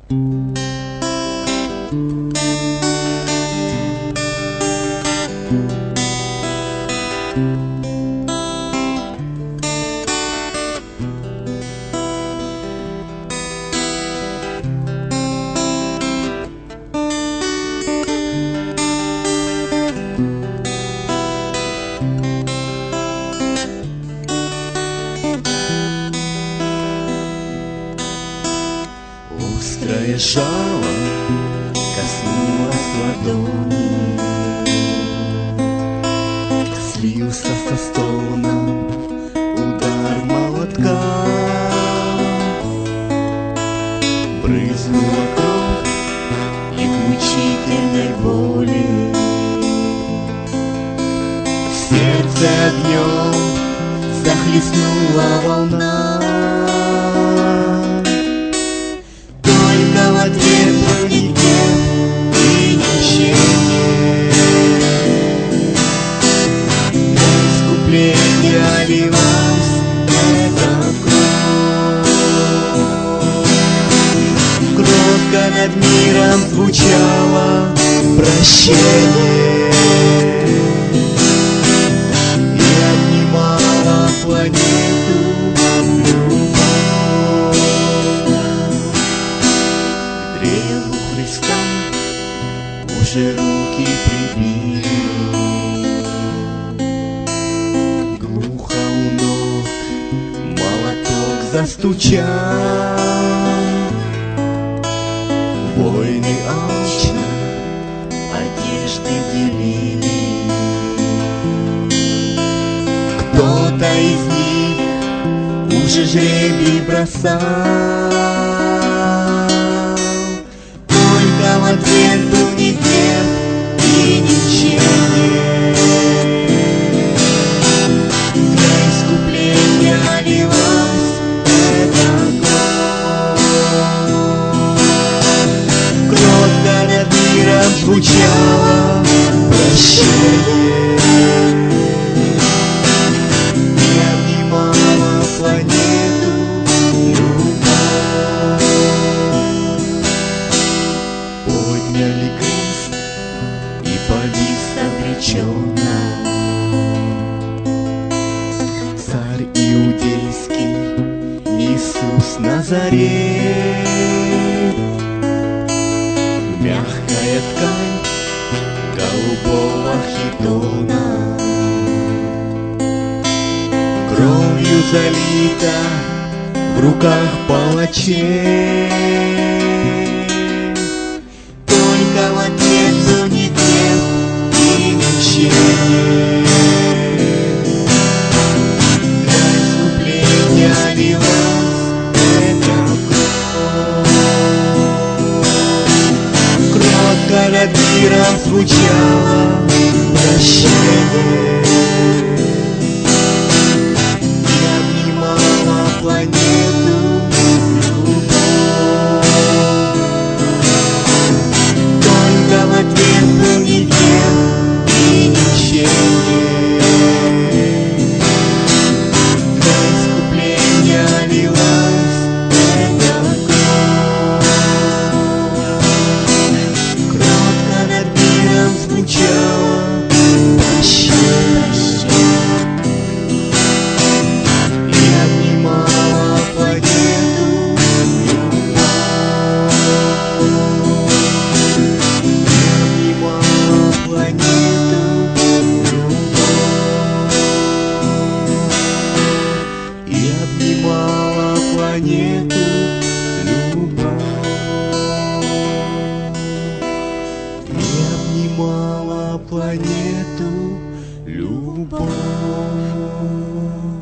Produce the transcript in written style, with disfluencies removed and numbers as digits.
Острое жало коснулось ладони, слился со стоном удар молотка. Брызнула кровь и к мучительной боли в сердце огнем захлестнула волна. В ответ был ни гнев и ни мщение, на искупление лилась эта кровь. Кротко над миром звучало прощение и обнимала планету любовь. Древу Христа уже руки прибили, глухо у ног молоток застучал. Войны алчно одежды делили, кто-то из них уже жребий бросал. В ответ был ни гнев и ни мщение, для искупления лилась эта кровь. Кротко над миром звучало прощение и обнимала планету любовь. Подняли крест и повис обреченно царь иудейский Иисус Назарет. Мягкая ткань голубого хитона, кровью залита в руках палачей. В ответ был ни гнев и ни мщение, для искупления лилась эта кровь. Кротко над миром звучало прощение и обнимала планету любовь. В ответ был ни гнев и ни мщение, для искупления лилась эта кровь. Кротко над миром звучало прощение и обнимала планету любовь. Планету любовь и обнимала планету любовь и обнимала планету любовь.